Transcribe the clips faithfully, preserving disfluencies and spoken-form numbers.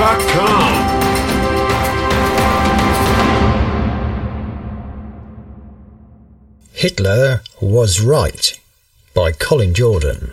dot com. Hitler Was Right by Colin Jordan.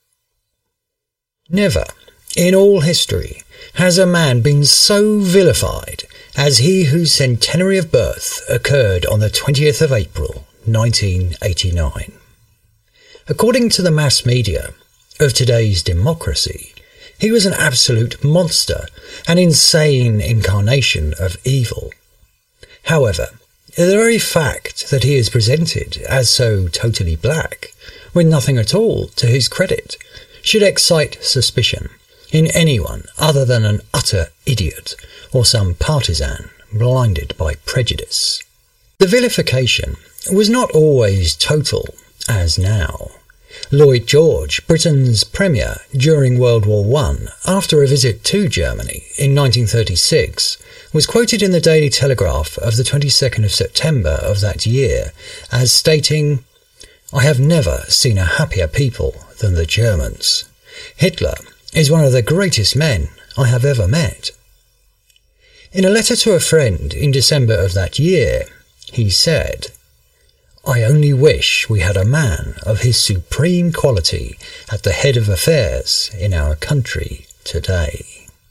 Never, in all history, has a man been so vilified as he whose centenary of birth occurred on the twentieth of April, nineteen eighty-nine. According to the mass media of today's democracy, he was an absolute monster, an insane incarnation of evil. However, the very fact that he is presented as so totally black, with nothing at all to his credit, should excite suspicion in anyone other than an utter idiot or some partisan blinded by prejudice. The vilification was not always total, as now. Lloyd George, Britain's Premier during World War One, after a visit to Germany in nineteen thirty-six, was quoted in the Daily Telegraph of the twenty-second of September of that year as stating, "I have never seen a happier people than the Germans. Hitler is one of the greatest men I have ever met." In a letter to a friend in December of that year, he said, "I only wish we had a man of his supreme quality at the head of affairs in our country today."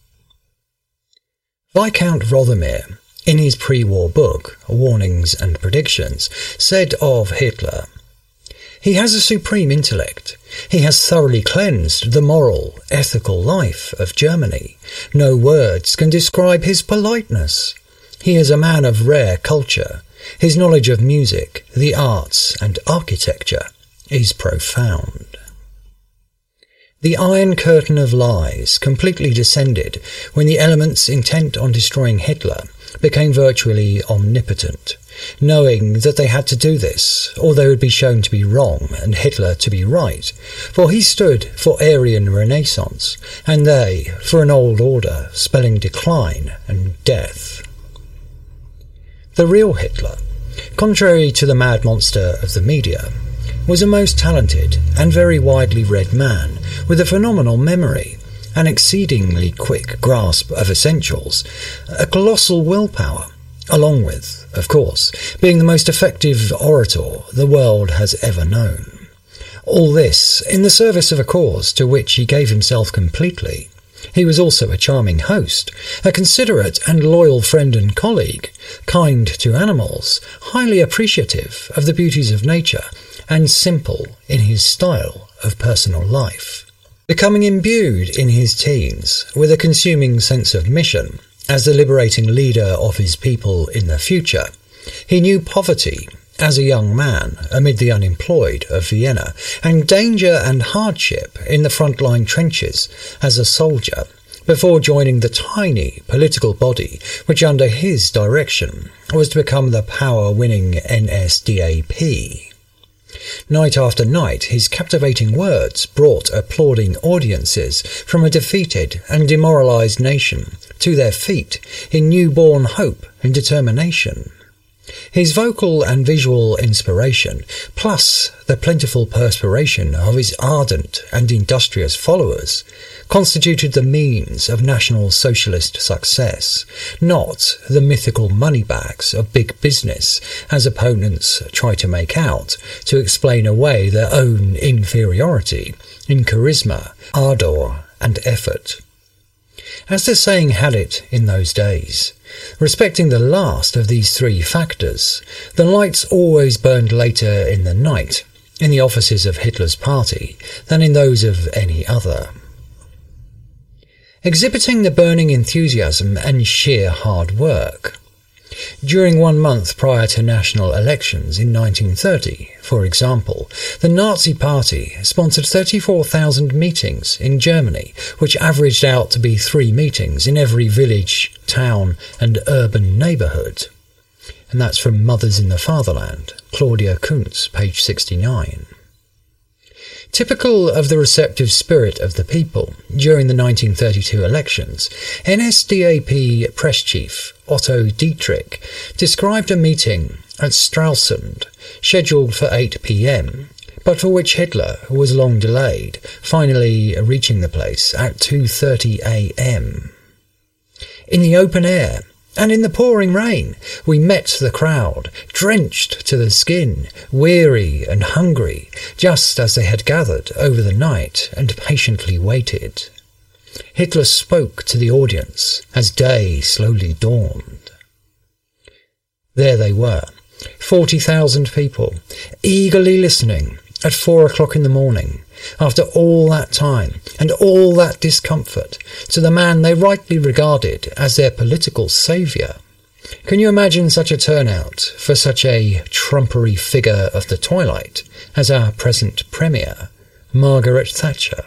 Viscount Rothermere, in his pre-war book, Warnings and Predictions, said of Hitler, "He has a supreme intellect. He has thoroughly cleansed the moral, ethical life of Germany. No words can describe his politeness. He is a man of rare culture. His knowledge of music, the arts, and architecture is profound." The Iron Curtain of lies completely descended when the elements intent on destroying Hitler became virtually omnipotent, knowing that they had to do this, or they would be shown to be wrong and Hitler to be right, for he stood for Aryan Renaissance, and they for an old order spelling decline and death. The real Hitler, contrary to the mad monster of the media, was a most talented and very widely read man with a phenomenal memory, an exceedingly quick grasp of essentials, a colossal willpower, along with, of course, being the most effective orator the world has ever known. All this in the service of a cause to which he gave himself completely. He was also a charming host, a considerate and loyal friend and colleague, kind to animals, highly appreciative of the beauties of nature, and simple in his style of personal life. Becoming imbued in his teens with a consuming sense of mission as the liberating leader of his people in the future, he knew poverty as a young man amid the unemployed of Vienna, and danger and hardship in the frontline trenches as a soldier, before joining the tiny political body which under his direction was to become the power-winning N S D A P. Night after night his captivating words brought applauding audiences from a defeated and demoralized nation to their feet in newborn hope and determination. His vocal and visual inspiration, plus the plentiful perspiration of his ardent and industrious followers, constituted the means of National Socialist success, not the mythical moneybags of big business, as opponents try to make out to explain away their own inferiority in charisma, ardour, and effort. As the saying had it in those days, respecting the last of these three factors, the lights always burned later in the night in the offices of Hitler's party than in those of any other. Exhibiting the burning enthusiasm and sheer hard work. During one month prior to national elections in nineteen thirty, for example, the Nazi Party sponsored thirty-four thousand meetings in Germany, which averaged out to be three meetings in every village, town and urban neighbourhood. And that's from Mothers in the Fatherland, Claudia Kuntz, page sixty-nine. Typical of the receptive spirit of the people during the nineteen thirty-two elections, N S D A P press chief Otto Dietrich described a meeting at Stralsund, scheduled for eight p.m, but for which Hitler was long delayed, finally reaching the place at two thirty a.m. in the open air, and in the pouring rain, we met the crowd, drenched to the skin, weary and hungry, just as they had gathered over the night and patiently waited. Hitler spoke to the audience as day slowly dawned. There they were, forty thousand people, eagerly listening at four o'clock in the morning, after all that time and all that discomfort, to the man they rightly regarded as their political saviour. Can you imagine such a turnout for such a trumpery figure of the twilight as our present Premier, Margaret Thatcher?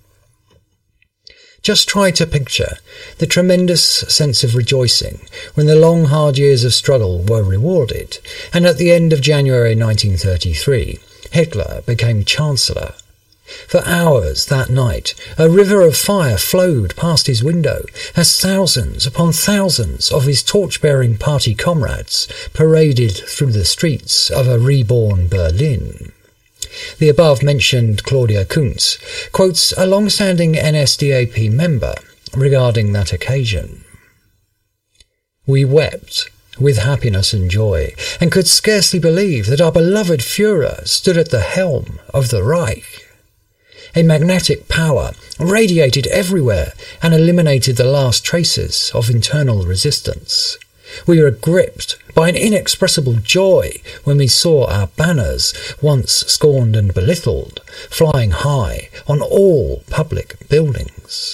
Just try to picture the tremendous sense of rejoicing when the long hard years of struggle were rewarded, and at the end of January nineteen thirty-three, Hitler became Chancellor. For hours that night, a river of fire flowed past his window as thousands upon thousands of his torch-bearing party comrades paraded through the streets of a reborn Berlin. The above-mentioned Claudia Kuntz quotes a long-standing N S D A P member regarding that occasion. "We wept with happiness and joy, and could scarcely believe that our beloved Führer stood at the helm of the Reich. A magnetic power radiated everywhere and eliminated the last traces of internal resistance. We were gripped by an inexpressible joy when we saw our banners, once scorned and belittled, flying high on all public buildings."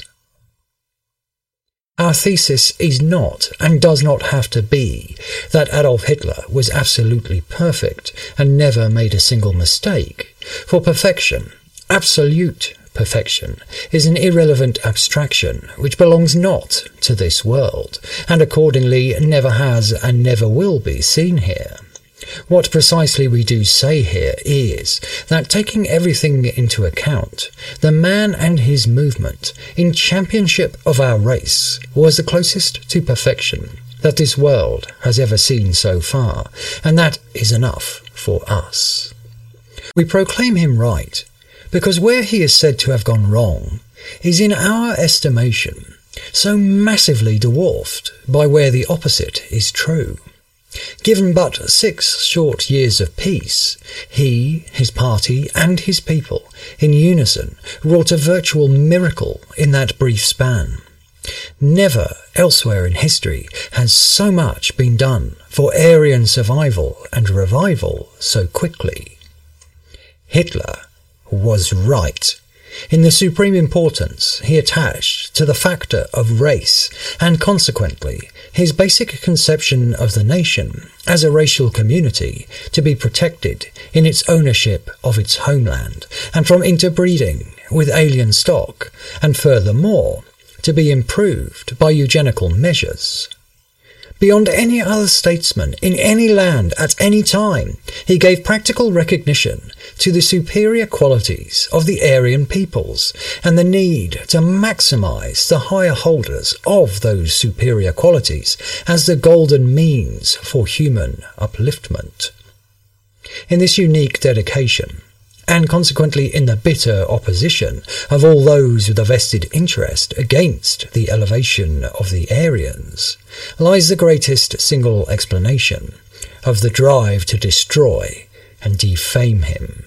Our thesis is not, and does not have to be, that Adolf Hitler was absolutely perfect and never made a single mistake, for perfection, absolute perfection, is an irrelevant abstraction which belongs not to this world, and accordingly never has and never will be seen here. What precisely we do say here is that, taking everything into account, the man and his movement in championship of our race was the closest to perfection that this world has ever seen so far, and that is enough for us. We proclaim him right, because where he is said to have gone wrong is, in our estimation, so massively dwarfed by where the opposite is true. Given but six short years of peace, he, his party, and his people, in unison, wrought a virtual miracle in that brief span. Never elsewhere in history has so much been done for Aryan survival and revival so quickly. Hitler was right in the supreme importance he attached to the factor of race, and consequently his basic conception of the nation as a racial community to be protected in its ownership of its homeland and from interbreeding with alien stock, and furthermore to be improved by eugenical measures. Beyond any other statesman in any land at any time, he gave practical recognition to the superior qualities of the Aryan peoples and the need to maximize the higher holders of those superior qualities as the golden means for human upliftment. In this unique dedication, and consequently in the bitter opposition of all those with a vested interest against the elevation of the Aryans, lies the greatest single explanation of the drive to destroy and defame him.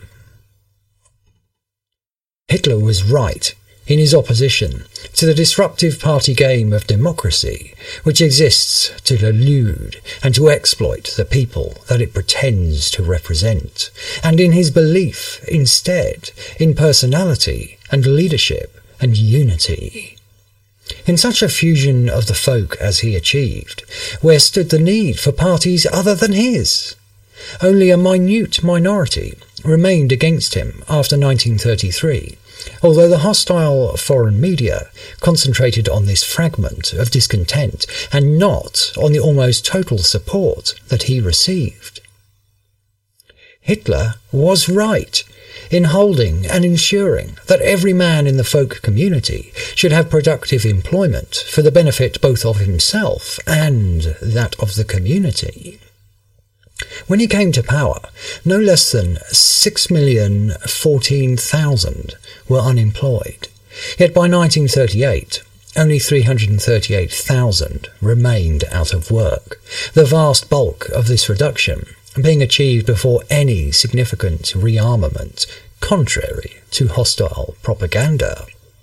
Hitler was right in his opposition to the disruptive party game of democracy, which exists to delude and to exploit the people that it pretends to represent, and in his belief, instead, in personality and leadership and unity. In such a fusion of the folk as he achieved, where stood the need for parties other than his? Only a minute minority remained against him after nineteen thirty-three, although the hostile foreign media concentrated on this fragment of discontent and not on the almost total support that he received. Hitler was right in holding and ensuring that every man in the folk community should have productive employment for the benefit both of himself and that of the community. When he came to power, no less than six million fourteen thousand were unemployed, yet by nineteen thirty-eight, only three hundred thirty-eight thousand remained out of work, the vast bulk of this reduction being achieved before any significant rearmament, contrary to hostile propaganda.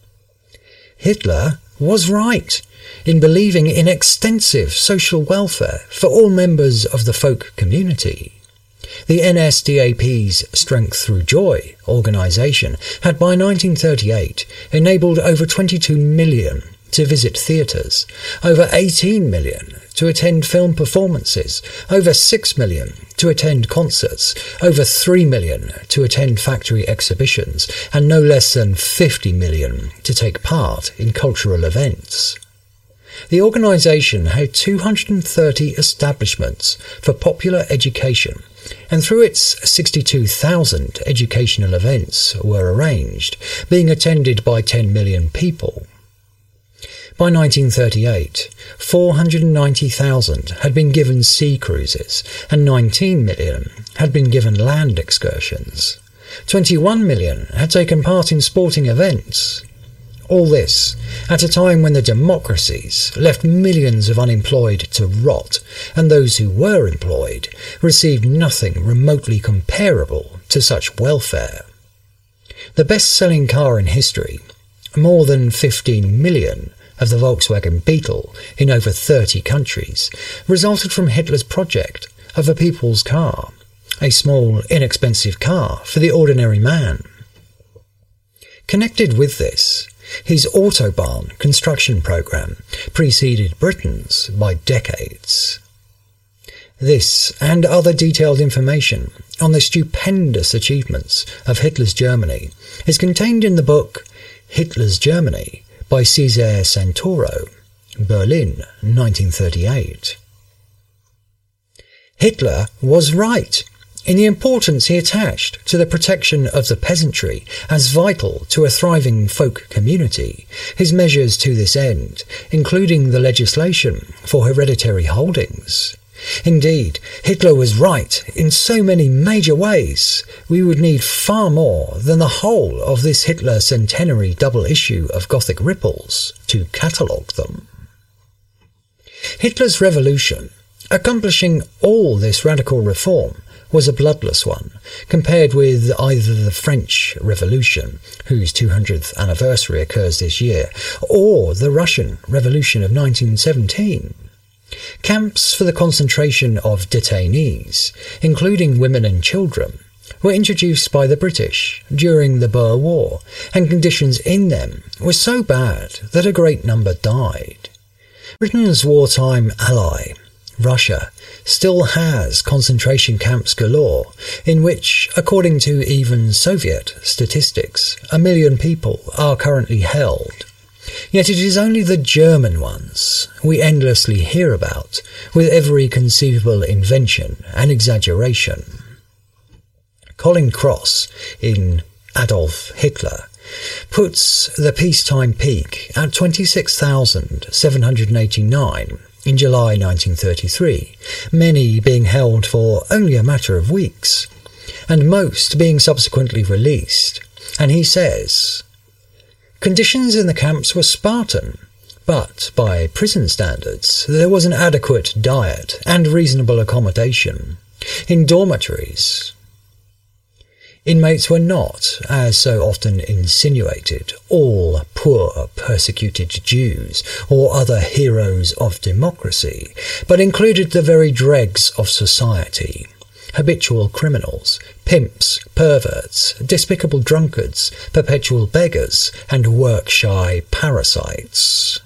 Hitler was right in believing in extensive social welfare for all members of the folk community. The N S D A P's Strength Through Joy organisation had by nineteen thirty-eight enabled over twenty-two million to visit theatres, over eighteen million to attend film performances, over six million to attend concerts, over three million to attend factory exhibitions, and no less than fifty million to take part in cultural events. The organisation had two hundred thirty establishments for popular education, and through its sixty-two thousand educational events were arranged, being attended by ten million people. By nineteen thirty-eight, four hundred ninety thousand had been given sea cruises, and nineteen million had been given land excursions. twenty-one million had taken part in sporting events. All this at a time when the democracies left millions of unemployed to rot, and those who were employed received nothing remotely comparable to such welfare. The best-selling car in history, more than fifteen million of the Volkswagen Beetle in over thirty countries, resulted from Hitler's project of a people's car, a small, inexpensive car for the ordinary man. Connected with this, his Autobahn construction program preceded Britain's by decades. This and other detailed information on the stupendous achievements of Hitler's Germany is contained in the book Hitler's Germany by Cesare Santoro, Berlin, nineteen thirty-eight. Hitler was right in the importance he attached to the protection of the peasantry as vital to a thriving folk community, his measures to this end, including the legislation for hereditary holdings. Indeed, Hitler was right in so many major ways, we would need far more than the whole of this Hitler centenary double issue of Gothic Ripples to catalogue them. Hitler's revolution, accomplishing all this radical reform, was a bloodless one, compared with either the French Revolution, whose two hundredth anniversary occurs this year, or the Russian Revolution of nineteen seventeen. Camps for the concentration of detainees, including women and children, were introduced by the British during the Boer War, and conditions in them were so bad that a great number died. Britain's wartime ally, Russia, still has concentration camps galore, in which, according to even Soviet statistics, a million people are currently held. Yet it is only the German ones we endlessly hear about, with every conceivable invention and exaggeration. Colin Cross, in Adolf Hitler, puts the peacetime peak at twenty-six thousand seven hundred eighty-nine in July nineteen thirty-three, many being held for only a matter of weeks, and most being subsequently released, and he says, "Conditions in the camps were Spartan, but by prison standards there was an adequate diet and reasonable accommodation. In dormitories, inmates were not, as so often insinuated, all poor persecuted Jews or other heroes of democracy, but included the very dregs of society, habitual criminals, pimps, perverts, despicable drunkards, perpetual beggars, and work-shy parasites."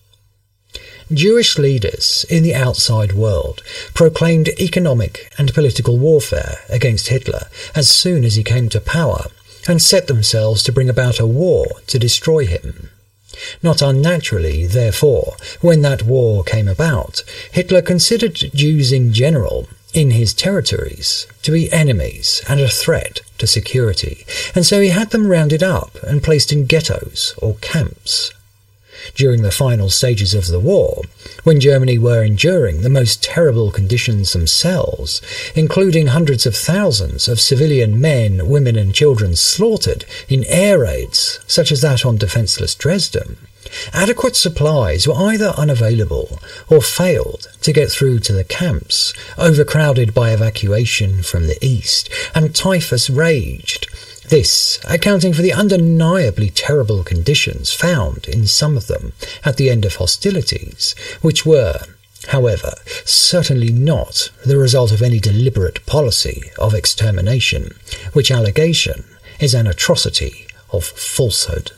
Jewish leaders in the outside world proclaimed economic and political warfare against Hitler as soon as he came to power, and set themselves to bring about a war to destroy him. Not unnaturally, therefore, when that war came about, Hitler considered Jews in general in his territories to be enemies and a threat to security, and so he had them rounded up and placed in ghettos or camps. During the final stages of the war, when Germany were enduring the most terrible conditions themselves, including hundreds of thousands of civilian men, women and children slaughtered in air raids such as that on defenceless Dresden, Adequate supplies were either unavailable or failed to get through to the camps, overcrowded by evacuation from the east, and typhus raged, this accounting for the undeniably terrible conditions found in some of them at the end of hostilities, which were, however, certainly not the result of any deliberate policy of extermination, which allegation is an atrocity of falsehood.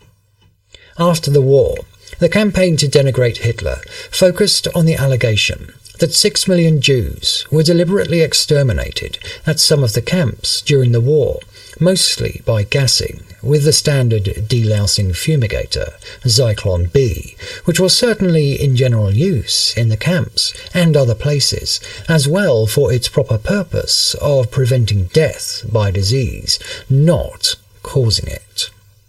After the war, the campaign to denigrate Hitler focused on the allegation that six million Jews were deliberately exterminated at some of the camps during the war, mostly by gassing with the standard delousing fumigator, Zyklon B, which was certainly in general use in the camps and other places, as well for its proper purpose of preventing death by disease, not causing it.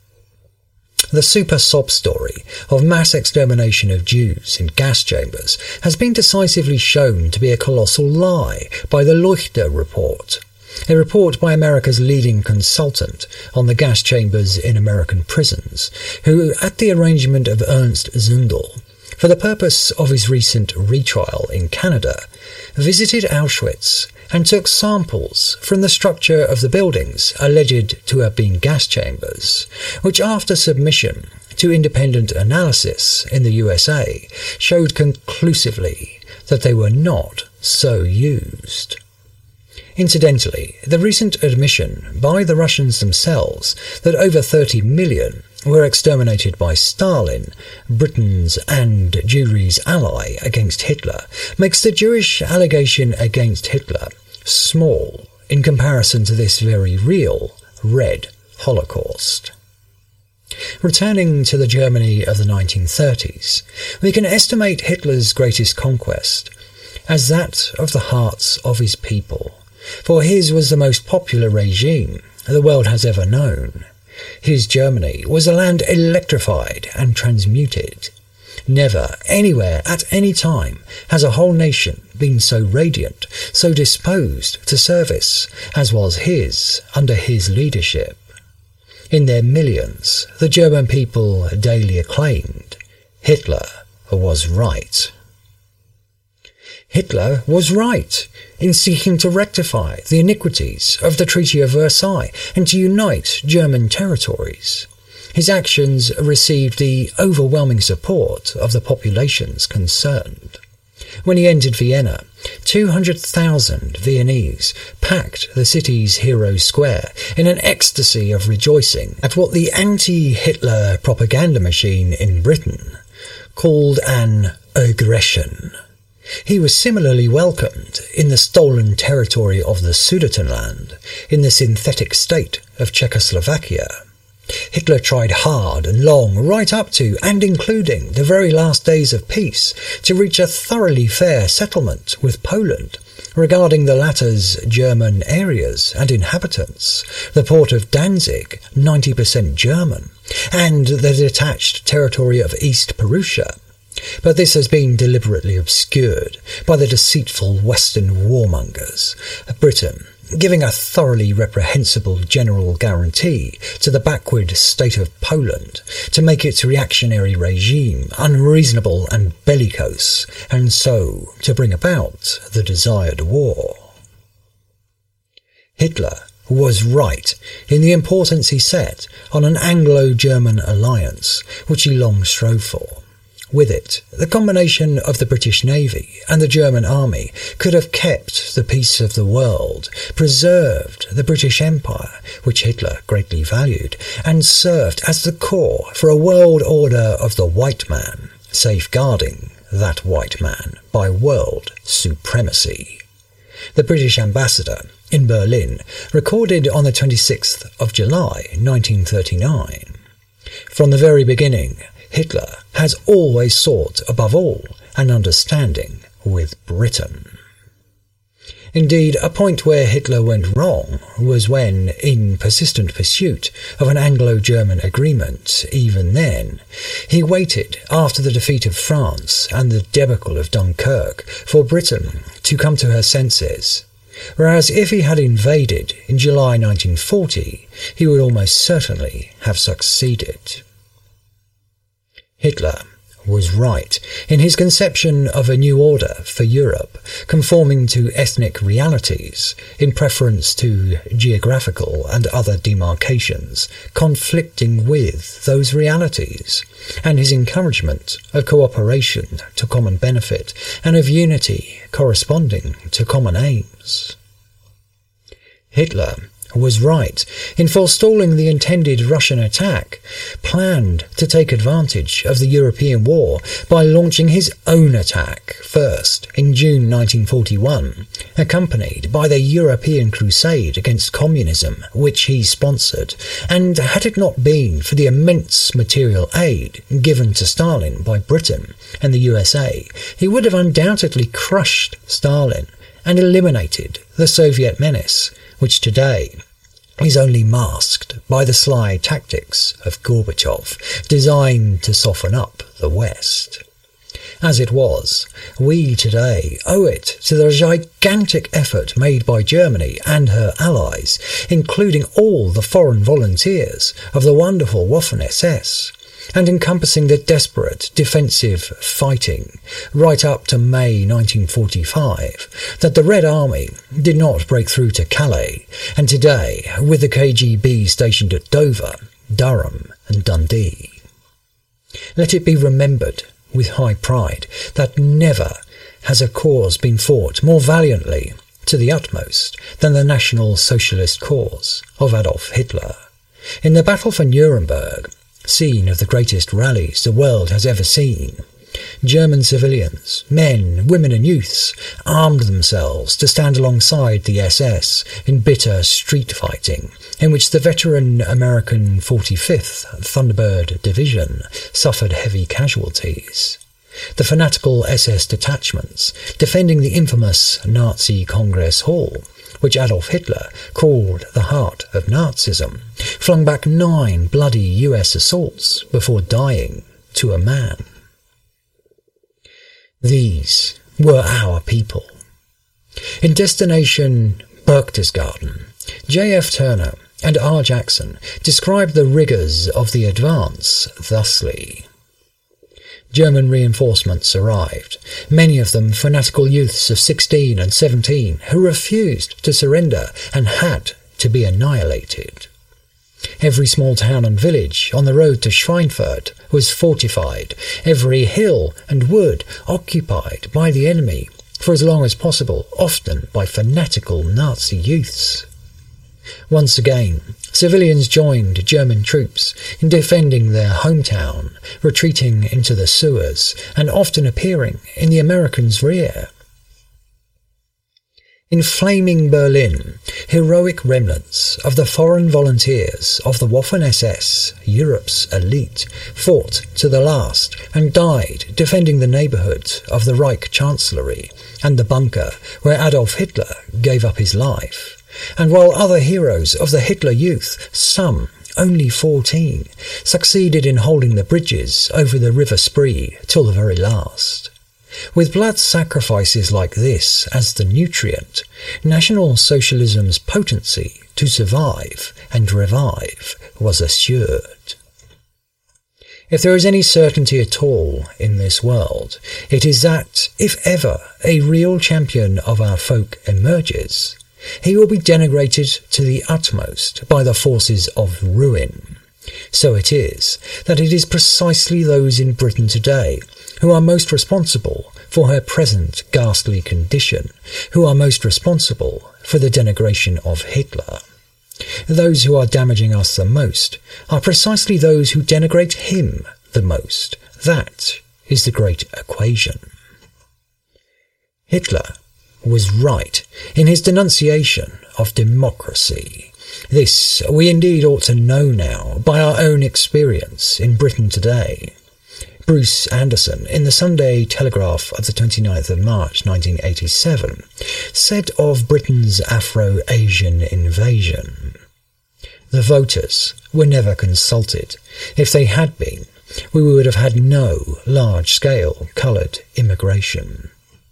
The super sob story of mass extermination of Jews in gas chambers has been decisively shown to be a colossal lie by the Leuchter Report, a report by America's leading consultant on the gas chambers in American prisons, who, at the arrangement of Ernst Zundel, for the purpose of his recent retrial in Canada, visited Auschwitz and took samples from the structure of the buildings alleged to have been gas chambers, which after submission to independent analysis in the U S A showed conclusively that they were not so used. Incidentally, the recent admission by the Russians themselves that over thirty million were exterminated by Stalin, Britain's and Jewry's ally against Hitler, makes the Jewish allegation against Hitler small in comparison to this very real Red Holocaust. Returning to the Germany of the nineteen thirties, we can estimate Hitler's greatest conquest as that of the hearts of his people, for his was the most popular regime the world has ever known. His Germany was a land electrified and transmuted. Never, anywhere, at any time, has a whole nation been so radiant, so disposed to service, as was his under his leadership. In their millions, the German people daily acclaimed, Hitler was right. Hitler was right in seeking to rectify the iniquities of the Treaty of Versailles and to unite German territories. His actions received the overwhelming support of the populations concerned. When he entered Vienna, two hundred thousand Viennese packed the city's Heroes' Square in an ecstasy of rejoicing at what the anti-Hitler propaganda machine in Britain called an aggression. He was similarly welcomed in the stolen territory of the Sudetenland, in the synthetic state of Czechoslovakia. Hitler tried hard and long, right up to and including the very last days of peace, to reach a thoroughly fair settlement with Poland regarding the latter's German areas and inhabitants, the port of Danzig, ninety percent German, and the detached territory of East Prussia. But this has been deliberately obscured by the deceitful Western warmongers, Britain giving a thoroughly reprehensible general guarantee to the backward state of Poland to make its reactionary regime unreasonable and bellicose, and so to bring about the desired war. Hitler was right in the importance he set on an Anglo-German alliance, which he long strove for. With it, the combination of the British Navy and the German Army could have kept the peace of the world, preserved the British Empire, which Hitler greatly valued, and served as the core for a world order of the white man, safeguarding that white man by world supremacy. The British ambassador in Berlin recorded on the twenty-sixth of July nineteen thirty-nine, "From the very beginning, Hitler has always sought, above all, an understanding with Britain." Indeed, a point where Hitler went wrong was when, in persistent pursuit of an Anglo-German agreement, even then, he waited after the defeat of France and the debacle of Dunkirk for Britain to come to her senses, whereas if he had invaded in July nineteen forty, he would almost certainly have succeeded. Hitler was right in his conception of a new order for Europe, conforming to ethnic realities in preference to geographical and other demarcations conflicting with those realities, and his encouragement of cooperation to common benefit and of unity corresponding to common aims. Hitler was right in forestalling the intended Russian attack, planned to take advantage of the European war by launching his own attack first in June nineteen forty-one, accompanied by the European crusade against communism which he sponsored, and had it not been for the immense material aid given to Stalin by Britain and the U S A, he would have undoubtedly crushed Stalin and eliminated the Soviet menace, which today is only masked by the sly tactics of Gorbachev, designed to soften up the West. As it was, we today owe it to the gigantic effort made by Germany and her allies, including all the foreign volunteers of the wonderful Waffen-S S, and encompassing the desperate defensive fighting right up to May nineteen forty-five, that the Red Army did not break through to Calais, and today, with the K G B stationed at Dover, Durham and Dundee. Let it be remembered with high pride that never has a cause been fought more valiantly to the utmost than the National Socialist cause of Adolf Hitler. In the battle for Nuremberg, scene of the greatest rallies the world has ever seen, German civilians, men, women and youths, armed themselves to stand alongside the S S in bitter street fighting, in which the veteran American forty-fifth Thunderbird Division suffered heavy casualties. The fanatical S S detachments defending the infamous Nazi Congress Hall, which Adolf Hitler called the heart of Nazism, flung back nine bloody U S assaults before dying to a man. These were our people. In Destination Berchtesgaden, J F Turner and R. Jackson described the rigours of the advance thusly. German reinforcements arrived, many of them fanatical youths of sixteen and seventeen who refused to surrender and had to be annihilated. Every small town and village on the road to Schweinfurt was fortified, every hill and wood occupied by the enemy for as long as possible, often by fanatical Nazi youths. Once again, civilians joined German troops in defending their hometown, retreating into the sewers, and often appearing in the Americans' rear. In flaming Berlin, heroic remnants of the foreign volunteers of the Waffen-S S, Europe's elite, fought to the last and died defending the neighbourhood of the Reich Chancellery and the bunker where Adolf Hitler gave up his life. And while other heroes of the Hitler Youth, some only fourteen, succeeded in holding the bridges over the River Spree till the very last. With blood sacrifices like this as the nutrient, National Socialism's potency to survive and revive was assured. If there is any certainty at all in this world, it is that, if ever a real champion of our folk emerges, he will be denigrated to the utmost by the forces of ruin. So it is that it is precisely those in Britain today who are most responsible for her present ghastly condition, who are most responsible for the denigration of Hitler. Those who are damaging us the most are precisely those who denigrate him the most. That is the great equation. Hitler was right in his denunciation of democracy. This we indeed ought to know now by our own experience in Britain today. Bruce Anderson, in the Sunday Telegraph of the twenty-ninth of March nineteen eighty-seven, said of Britain's Afro-Asian invasion, "The voters were never consulted. If they had been, we would have had no large-scale coloured immigration."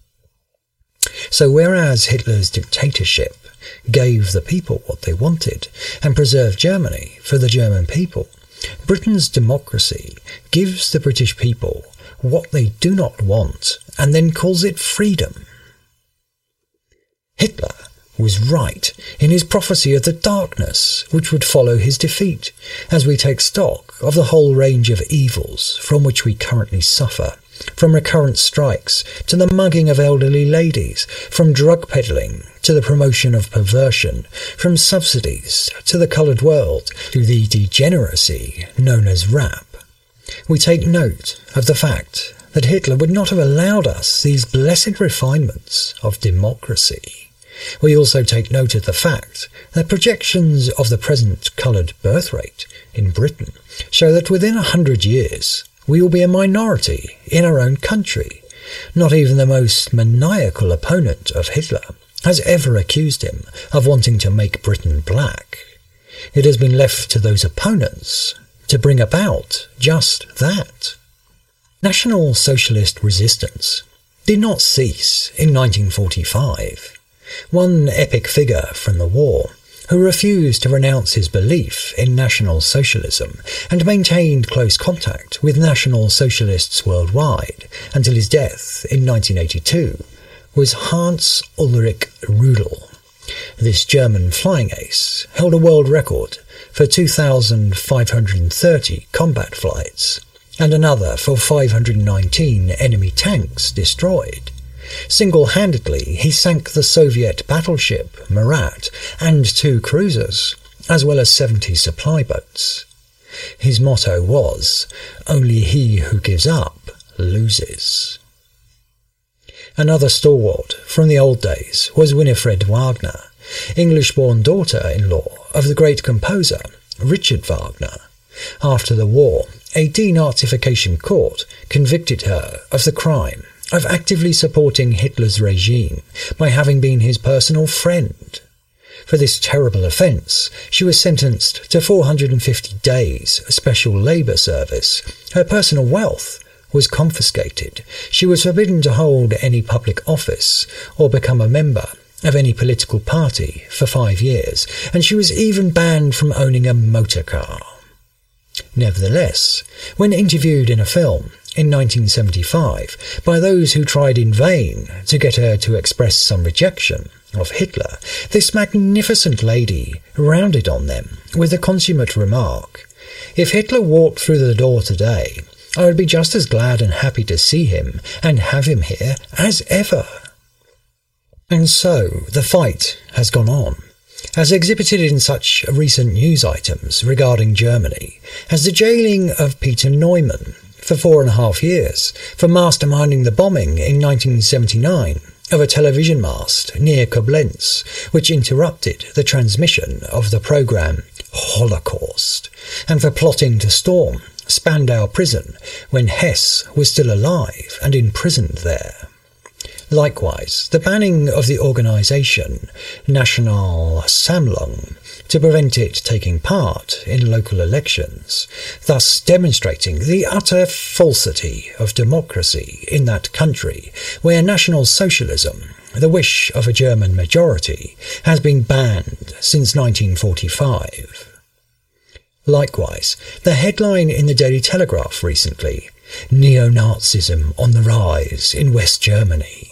So whereas Hitler's dictatorship gave the people what they wanted and preserved Germany for the German people, Britain's democracy gives the British people what they do not want and then calls it freedom. Hitler was right in his prophecy of the darkness which would follow his defeat, as we take stock of the whole range of evils from which we currently suffer, from recurrent strikes to the mugging of elderly ladies, from drug peddling to the promotion of perversion, from subsidies to the coloured world to the degeneracy known as rap. We take note of the fact that Hitler would not have allowed us these blessed refinements of democracy. We also take note of the fact that projections of the present coloured birth rate in Britain show that within a hundred years we will be a minority in our own country. Not even the most maniacal opponent of Hitler has ever accused him of wanting to make Britain black. It has been left to those opponents to bring about just that. National Socialist resistance did not cease in nineteen forty-five. One epic figure from the war, who refused to renounce his belief in National Socialism and maintained close contact with National Socialists worldwide until his death in nineteen eighty-two, was Hans Ulrich Rudel. This German flying ace held a world record for two thousand five hundred thirty combat flights and another for five hundred nineteen enemy tanks destroyed. Single-handedly, he sank the Soviet battleship Murat and two cruisers, as well as seventy supply boats. His motto was, "Only he who gives up loses." Another stalwart from the old days was Winifred Wagner, English-born daughter-in-law of the great composer Richard Wagner. After the war, a denazification court convicted her of the crime of actively supporting Hitler's regime by having been his personal friend. For this terrible offence, she was sentenced to four hundred fifty days special labour service. Her personal wealth was confiscated. She was forbidden to hold any public office or become a member of any political party for five years, and she was even banned from owning a motor car. Nevertheless, when interviewed in a film in nineteen seventy-five by those who tried in vain to get her to express some rejection of Hitler, this magnificent lady rounded on them with the consummate remark, "If Hitler walked through the door today, I would be just as glad and happy to see him and have him here as ever." And so the fight has gone on, as exhibited in such recent news items regarding Germany as the jailing of Peter Neumann for four and a half years for masterminding the bombing in nineteen seventy-nine of a television mast near Koblenz, which interrupted the transmission of the programme Holocaust, and for plotting to storm Spandau prison when Hess was still alive and imprisoned there. Likewise, the banning of the organisation National Sammlung to prevent it taking part in local elections, thus demonstrating the utter falsity of democracy in that country where National Socialism, the wish of a German majority, has been banned since nineteen forty-five. Likewise, the headline in the Daily Telegraph recently, "Neo-Nazism on the rise in West Germany."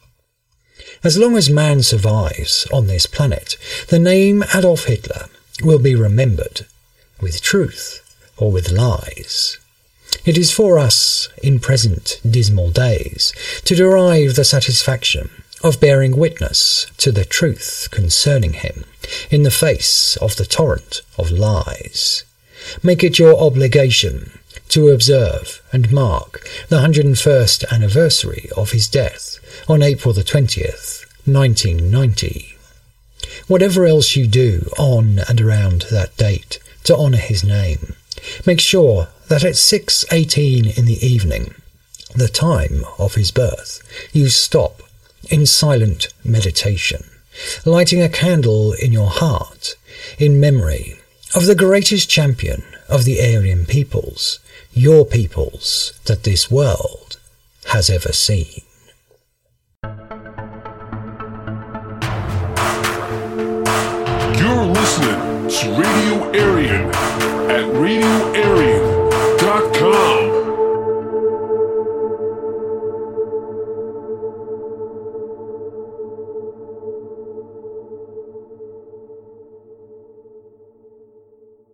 As long as man survives on this planet, the name Adolf Hitler will be remembered, with truth or with lies. It is for us, in present dismal days, to derive the satisfaction of bearing witness to the truth concerning him in the face of the torrent of lies. Make it your obligation to observe and mark the one hundred first anniversary of his death on April the twentieth, nineteen ninety. Whatever else you do on and around that date to honour his name, make sure that at six eighteen in the evening, the time of his birth, you stop in silent meditation, lighting a candle in your heart in memory of the greatest champion of the Aryan peoples, your peoples that this world has ever seen. You're listening It's Radio Aryan at Radio Aryan